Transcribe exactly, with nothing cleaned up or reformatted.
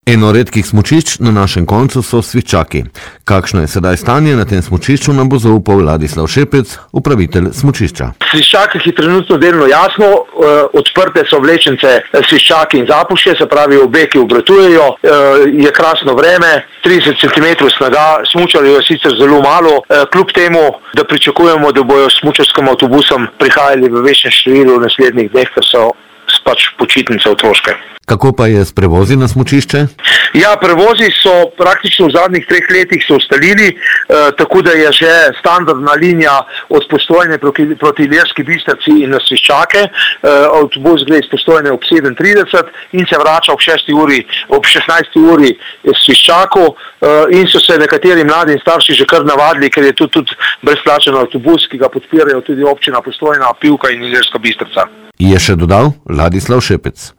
Eno redkih smučišč na našem koncu so Sviščaki. Kakšno je sedaj stanje na tem smučišču, nam bo zaupal Ladislav Šepec, upravitelj smučišča. V Sviščakih je trenutno delno jasno, odprte so vlečnice Sviščaki in Zapušje, se pravi obe, ki obratujejo, je krasno vreme, trideset centimetrov snega, smučarjev je sicer zelo malo, kljub temu, da pričakujemo, da bojo s smučarskim avtobusom prihajali v večjem številu v naslednjih dneh, ker so pač počitnice otroške. Kako pa je s prevozi na smučišče? Ja, prevozi so praktično v zadnjih treh letih se ustalili, eh, tako da je že standardna linija od Postojne proti, proti Ilirski Bistrici in na Sviščake. Eh, avtobus gre iz Postojne ob sedem trideset in se vrača ob šesti uri, ob šestnajsti uri iz Sviščaku eh, in so se nekateri mladi in starši že kar navadili, ker je tudi, tudi brezplačen avtobus, ki ga podpirajo tudi občina Postojna, Pivka in Ilirska Bistrica. Je še dodal Ladislav Šepec.